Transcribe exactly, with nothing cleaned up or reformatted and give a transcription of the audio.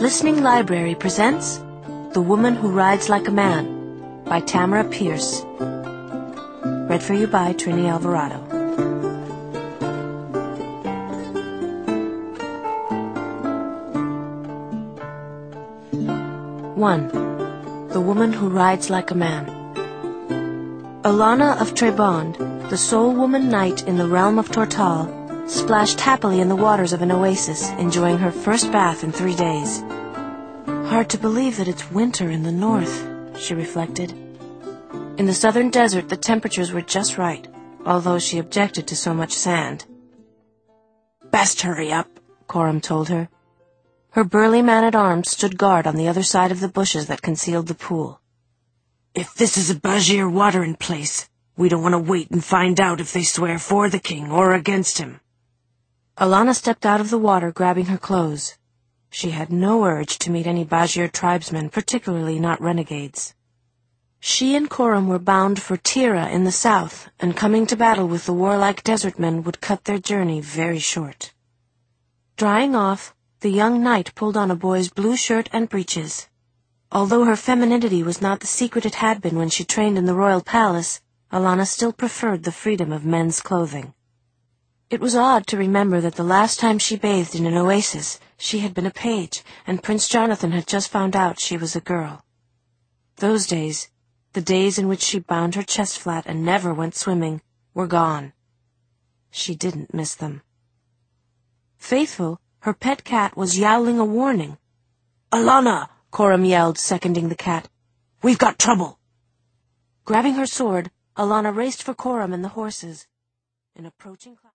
Listening Library presents The Woman Who Rides Like a Man by Tamara Pierce. Read for you by Trini Alvarado. One. The Woman Who Rides Like a Man. Alana of Trebond, the sole woman knight in the realm of Tortal, splashed happily in the waters of an oasis, enjoying her first bath in three days. Hard to believe that it's winter in the north, she reflected. In the southern desert, the temperatures were just right, although she objected to so much sand. "Best hurry up," Coram told her. Her burly man-at-arms stood guard on the other side of the bushes that concealed the pool. "If this is a Bajir watering place, we don't want to wait and find out if they swear for the king or against him." Alana stepped out of the water, grabbing her clothes. She had no urge to meet any Bajir tribesmen, particularly not renegades. She and Coram were bound for Tira in the south, and coming to battle with the warlike desert men would cut their journey very short. Drying off, the young knight pulled on a boy's blue shirt and breeches. Although her femininity was not the secret it had been when she trained in the royal palace, Alana still preferred the freedom of men's clothing. It was odd to remember that the last time she bathed in an oasis, she had been a page, and Prince Jonathan had just found out she was a girl. Those days, the days in which she bound her chest flat and never went swimming, were gone. She didn't miss them. Faithful, her pet cat, was yowling a warning. "Alana!" Coram yelled, seconding the cat. "We've got trouble!" Grabbing her sword, Alana raced for Coram and the horses. An approaching cloud